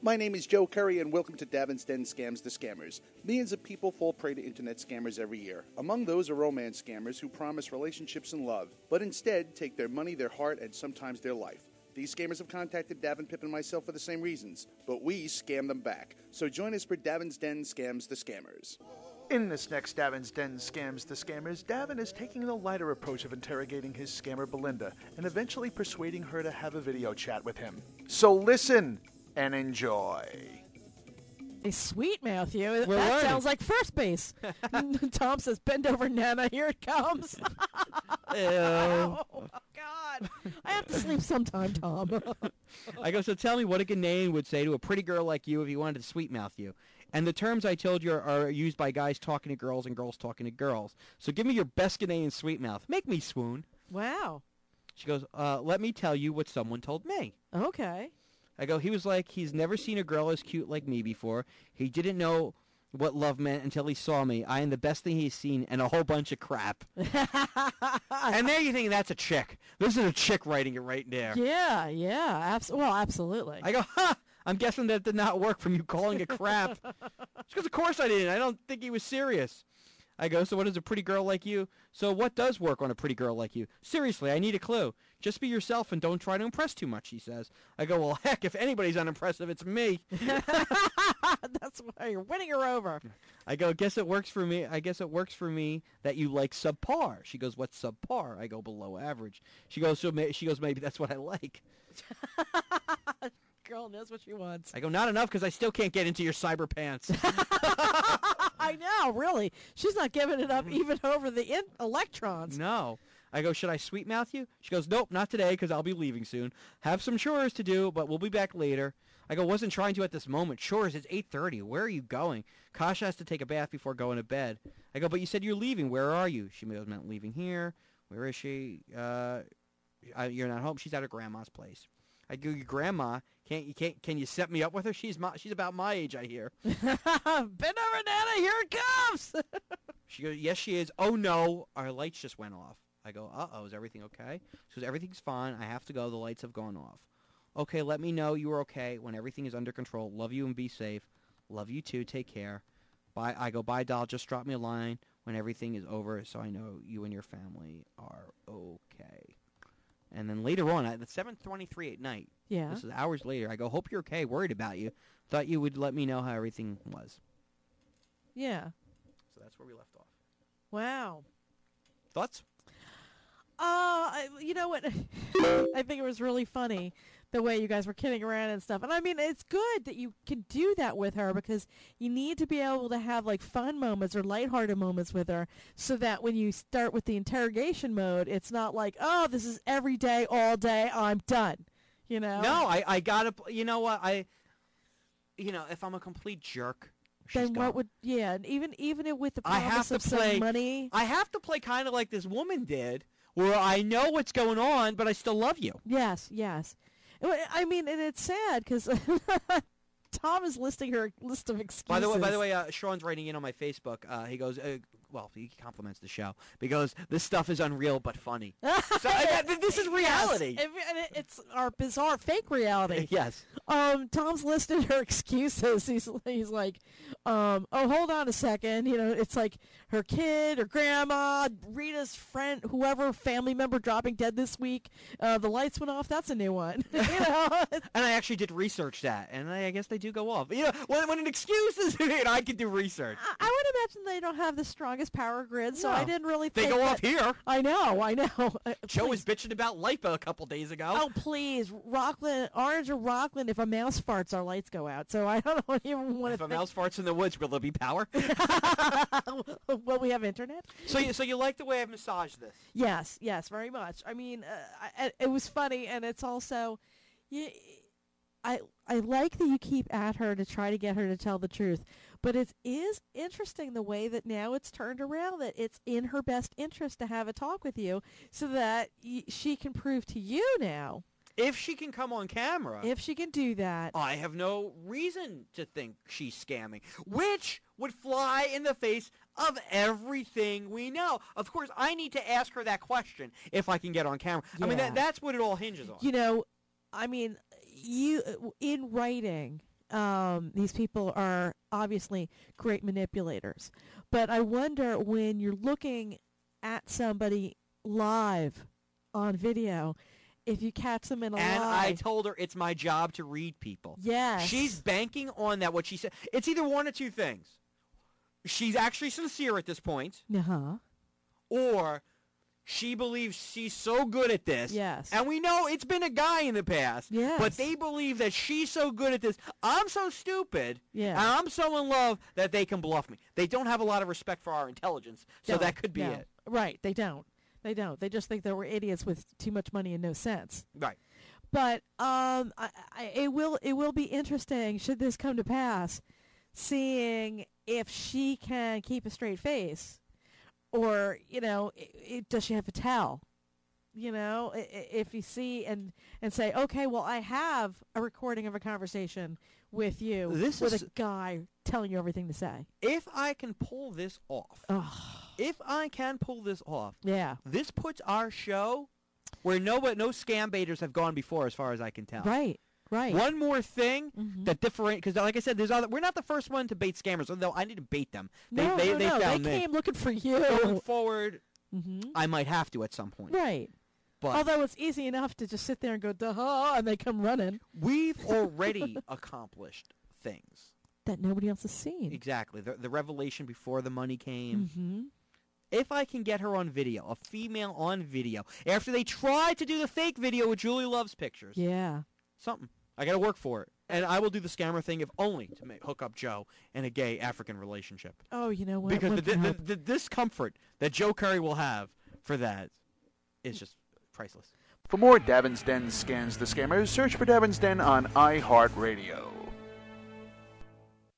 My name is Joe Curry, and welcome to Davin's Den Scams the Scammers. Millions of people fall prey to internet scammers every year. Among those are romance scammers who promise relationships and love, but instead take their money, their heart, and sometimes their life. These scammers have contacted Davin, Pip, and myself for the same reasons, but we scam them back. So join us for Davin's Den Scams the Scammers. In this next Davin's Den Scams the Scammers, Davin is taking the lighter approach of interrogating his scammer Belinda and eventually persuading her to have a video chat with him. So listen and enjoy. Hey, sweet, Matthew. We're that learning. sounds like first base. Tom says, bend over, Nana. Here it comes. Oh, God. I have to sleep sometime, Tom. I go, so tell me what a Ghanaian would say to a pretty girl like you if he wanted to sweet mouth you. And the terms I told you are used by guys talking to girls and girls talking to girls. So give me your best Ghanaian sweet mouth. Make me swoon. Wow. She goes, let me tell you what someone told me. Okay. I go, he was like, he's never seen a girl as cute like me before. He didn't know what love meant until he saw me. I am the best thing he's seen and a whole bunch of crap. And there you think that's a chick. This is a chick writing it right there. Yeah. Well, absolutely. I go, ha! I'm guessing that did not work from you calling it crap. She goes, of course I didn't. I don't think he was serious. I go, so what is a pretty girl like you? So what does work on a pretty girl like you? Seriously, I need a clue. Just be yourself and don't try to impress too much, he says. I go, well, heck, if anybody's unimpressive, it's me. That's why you're winning her over. I go, guess it works for me. I guess it works for me that you like subpar. She goes, what's subpar? I go, below average. She goes, maybe that's what I like. Girl knows what she wants. I go, not enough because I still can't get into your cyber pants. I know, really. She's not giving it up even over the electrons. No. I go, should I sweet mouth you? She goes, nope, not today because I'll be leaving soon. Have some chores to do, but we'll be back later. I go, wasn't trying to at this moment. Chores, it's 8:30. Where are you going? Kasha has to take a bath before going to bed. I go, but you said you're leaving. Where are you? She meant leaving here. Where is she? You're not home. She's at her grandma's place. I go, your grandma, can you set me up with her? She's about my age, I hear. Bend over, Nana. Here it comes. She goes, yes, she is. Oh, no, our lights just went off. I go, uh-oh, is everything okay? She goes, everything's fine. I have to go. The lights have gone off. Okay, let me know you are okay when everything is under control. Love you and be safe. Love you too. Take care. Bye. I go, bye, doll. Just drop me a line when everything is over so I know you and your family are okay. And then later on, at 7:23 at night, Yeah. this is hours later, I go, hope you're okay. Worried about you. Thought you would let me know how everything was. Yeah. So that's where we left off. Wow. Thoughts? You know what? I think it was really funny the way you guys were kidding around and stuff. And I mean, it's good that you can do that with her because you need to be able to have like fun moments or lighthearted moments with her so that when you start with the interrogation mode, it's not like, oh, this is every day, all day, I'm done. You know? No, I gotta, you know what, if I'm a complete jerk, she's Then gone. what would, yeah, and even with the I have promise to of play, some money. I have to play kind of like this woman did, where I know what's going on, but I still love you. Yes. I mean, and it's sad because Tom is listing her list of excuses. By the way, Sean's writing in on my Facebook. He goes, he compliments the show because this stuff is unreal but funny. So this is reality. Yes, it's our bizarre fake reality. Yes. Tom's listed her excuses. He's like, oh, hold on a second. You know, it's like her kid, her grandma, Rita's friend, whoever family member dropping dead this week. The lights went off. That's a new one. You know. And I actually did research that, and I guess they do go off. You know, when an excuse is made, I can do research. I would imagine they don't have the strongest power grid, so No. I didn't really They think go off here. I know. Joe was bitching about LIPA a couple days ago. Oh, please. Orange or Rockland, if a mouse farts, our lights go out. So I don't even want to If a mouse farts in the woods, will there be power? Will we have internet? So you like the way I've massaged this? Yes, very much. I mean, it was funny, and it's also... I like that you keep at her to try to get her to tell the truth. But it is interesting the way that now it's turned around, that it's in her best interest to have a talk with you so that she can prove to you now. If she can come on camera. If she can do that. I have no reason to think she's scamming, which would fly in the face of everything we know. Of course, I need to ask her that question if I can get on camera. Yeah. I mean, that's what it all hinges on. You know, I mean, you in writing... these people are obviously great manipulators. But I wonder when you're looking at somebody live on video, if you catch them in a And lie. I told her it's my job to read people. Yes. She's banking on that, what she said. It's either one or two things. She's actually sincere at this point, Uh-huh. or she believes she's so good at this. Yes. And we know it's been a guy in the past. Yes. But they believe that she's so good at this. I'm so stupid. Yeah. And I'm so in love that they can bluff me. They don't have a lot of respect for our intelligence. So that could be it. Right. They don't. They don't. They just think that we're idiots with too much money and no sense. Right. But it will be interesting, should this come to pass, seeing if she can keep a straight face, or does she have a towel? If you see and say, okay, well, I have a recording of a conversation with you, with a guy telling you everything to say. If I can pull this off, yeah, this puts our show where no scam baiters have gone before, as far as I can tell. Right. One more thing that differentiates, because like I said, we're not the first one to bait scammers, although I didn't bait them. They found me. They came looking for you. Going forward, I might have to at some point. Right. But although it's easy enough to just sit there and go, duh, and they come running. We've already accomplished things that nobody else has seen. Exactly. The revelation before the money came. If I can get her on video, a female on video, after they tried to do the fake video with Julie Love's pictures. Yeah. Something. I got to work for it. And I will do the scammer thing if only to hook up Joe in a gay African relationship. Oh, you know what? Because the discomfort that Joe Curry will have for that is just priceless. For more Davin's Den Scams the Scammers, search for Davin's Den on iHeartRadio.